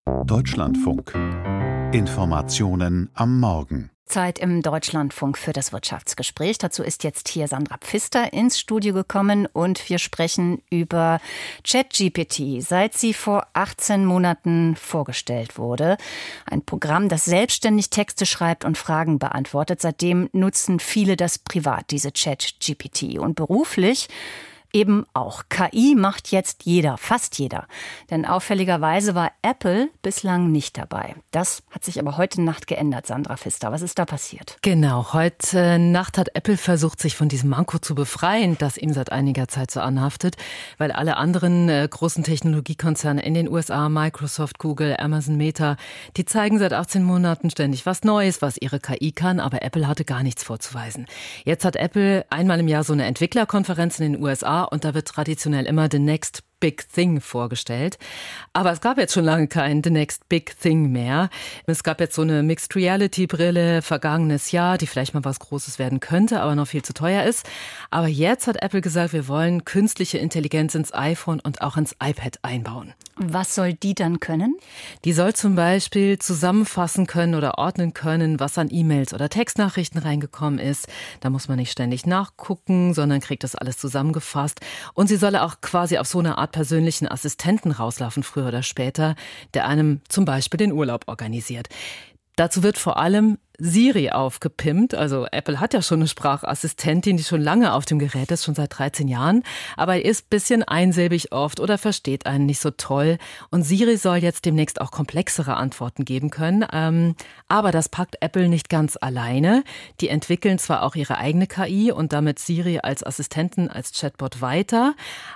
Deutschlandfunk. Informationen am Morgen. Zeit im Deutschlandfunk für das Wirtschaftsgespräch. Dazu ist jetzt hier Sandra Pfister ins Studio gekommen und wir sprechen über ChatGPT. Seit sie vor 18 Monaten vorgestellt wurde. Ein Programm, das selbstständig Texte schreibt und Fragen beantwortet. Seitdem nutzen viele das privat, diese ChatGPT. Und beruflich eben auch. KI macht jetzt jeder, fast jeder. Denn auffälligerweise war Apple bislang nicht dabei. Das hat sich aber heute Nacht geändert, Sandra Pfister. Was ist da passiert? Genau, heute Nacht hat Apple versucht, sich von diesem Manko zu befreien, das ihm seit einiger Zeit so anhaftet, weil alle anderen großen Technologiekonzerne in den USA, Microsoft, Google, Amazon, Meta, die zeigen seit 18 Monaten ständig was Neues, was ihre KI kann, aber Apple hatte gar nichts vorzuweisen. Jetzt hat Apple einmal im Jahr so eine Entwicklerkonferenz in den USA und da wird traditionell immer the next Big Thing vorgestellt. Aber es gab jetzt schon lange kein The Next Big Thing mehr. Es gab jetzt so eine Mixed Reality Brille vergangenes Jahr, die vielleicht mal was Großes werden könnte, aber noch viel zu teuer ist. Aber jetzt hat Apple gesagt, wir wollen künstliche Intelligenz ins iPhone und auch ins iPad einbauen. Was soll die dann können? Die soll zum Beispiel zusammenfassen können oder ordnen können, was an E-Mails oder Textnachrichten reingekommen ist. Da muss man nicht ständig nachgucken, sondern kriegt das alles zusammengefasst. Und sie soll auch quasi auf so eine Art persönlichen Assistenten rauslaufen, früher oder später, der einem zum Beispiel den Urlaub organisiert. Dazu wird vor allem Siri aufgepimpt. Also Apple hat ja schon eine Sprachassistentin, die schon lange auf dem Gerät ist, schon seit 13 Jahren. Aber ist ein bisschen einsilbig oft oder versteht einen nicht so toll. Und Siri soll jetzt demnächst auch komplexere Antworten geben können. Aber das packt Apple nicht ganz alleine. Die entwickeln zwar auch ihre eigene KI und damit Siri als Assistenten, als Chatbot weiter.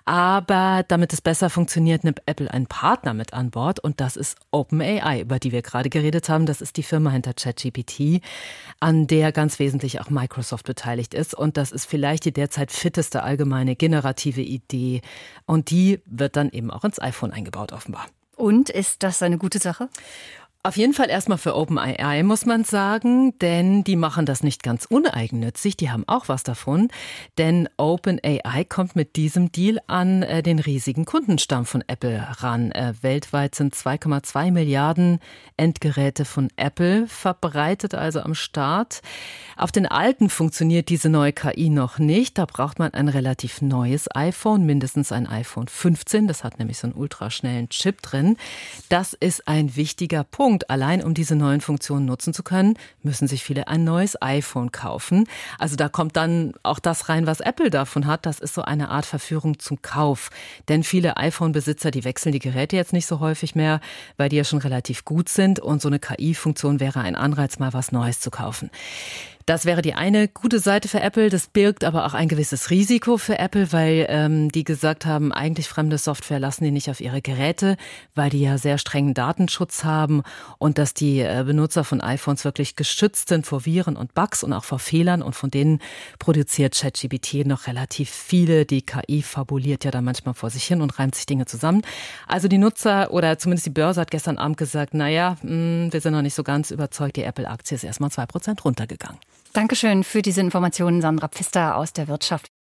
Aber damit es besser funktioniert, nimmt Apple einen Partner mit an Bord. Und das ist OpenAI, über die wir gerade geredet haben. Das ist die Firma hinter ChatGPT, an der ganz wesentlich auch Microsoft beteiligt ist. Und das ist vielleicht die derzeit fitteste allgemeine generative Idee. Und die wird dann eben auch ins iPhone eingebaut, offenbar. Und ist das eine gute Sache? Auf jeden Fall erstmal für OpenAI, muss man sagen, denn die machen das nicht ganz uneigennützig, die haben auch was davon, denn OpenAI kommt mit diesem Deal an den riesigen Kundenstamm von Apple ran. Weltweit sind 2,2 Milliarden Endgeräte von Apple verbreitet, also am Start. Auf den alten funktioniert diese neue KI noch nicht, da braucht man ein relativ neues iPhone, mindestens ein iPhone 15, das hat nämlich so einen ultraschnellen Chip drin. Das ist ein wichtiger Punkt. Allein um diese neuen Funktionen nutzen zu können, müssen sich viele ein neues iPhone kaufen. Also da kommt dann auch das rein, was Apple davon hat. Das ist so eine Art Verführung zum Kauf. Denn viele iPhone-Besitzer, die wechseln die Geräte jetzt nicht so häufig mehr, weil die ja schon relativ gut sind. Und so eine KI-Funktion wäre ein Anreiz, mal was Neues zu kaufen. Das wäre die eine gute Seite für Apple. Das birgt aber auch ein gewisses Risiko für Apple, weil die gesagt haben, eigentlich fremde Software lassen die nicht auf ihre Geräte, weil die ja sehr strengen Datenschutz haben und dass die Benutzer von iPhones wirklich geschützt sind vor Viren und Bugs und auch vor Fehlern. Und von denen produziert ChatGPT noch relativ viele. Die KI fabuliert ja da manchmal vor sich hin und reimt sich Dinge zusammen. Also die Nutzer oder zumindest die Börse hat gestern Abend gesagt, wir sind noch nicht so ganz überzeugt. Die Apple-Aktie ist erstmal 2% runtergegangen. Dankeschön für diese Informationen, Sandra Pfister aus der Wirtschaft.